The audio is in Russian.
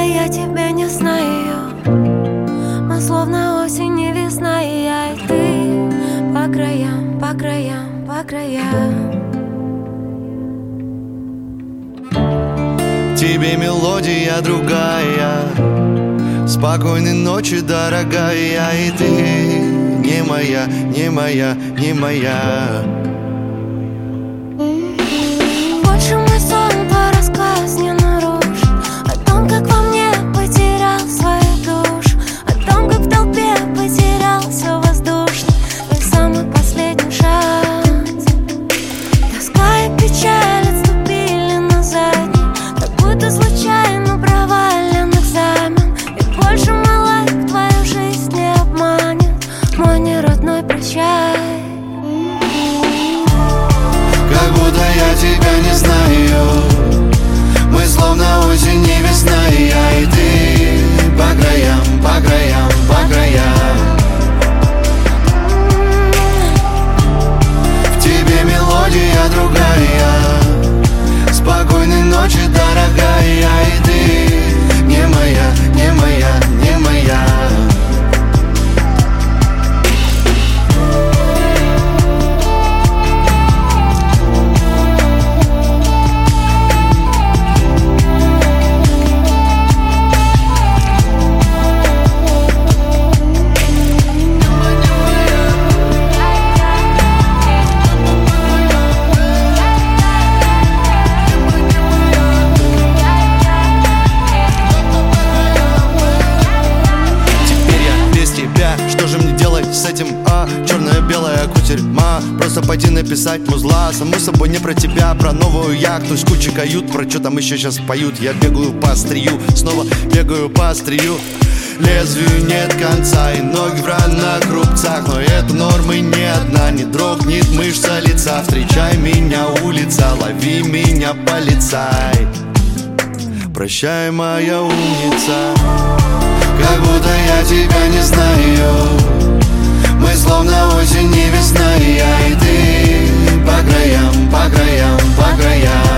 я тебя не знаю. Мы словно осень и весна, и я, и ты. По краям, по краям, по краям. Тебе мелодия другая. Спокойной ночи, дорогая, и ты не моя, не моя, не моя. Больше мой сон, твой рассказ не нарушит о том, как во мне потерял свою душу, о том, как в толпе потерял все воздушно. Твой самый последний шанс. Тоска и печаль отступили на задний, как будто случайно провален экзамен. И больше мой лайк твою жизнь не обманет. Мой неродной, прощай. Как будто я тебя не знаю. Мы словно осень и весна, и я, и ты. По краям, по краям, по краям. В тебе мелодия другая. Спокойной ночи, дорогая, и ты не моя, не моя, не моя. Что же мне делать с этим, черное-белая кутерьма. Просто пойти написать музла. Саму собой не про тебя, про новую яхту с кучей кают. Про что там еще сейчас поют. Я бегаю по острию, снова бегаю по острию. Лезвию нет конца и ноги в ранах рубцах. Но это нормы не одна, не дрогнет мышца лица. Встречай меня, улица, лови меня, полицай. Прощай, моя умница. Как будто я тебя не знаю. Мы словно осень и весна, и я, и ты. По краям, по краям, по краям.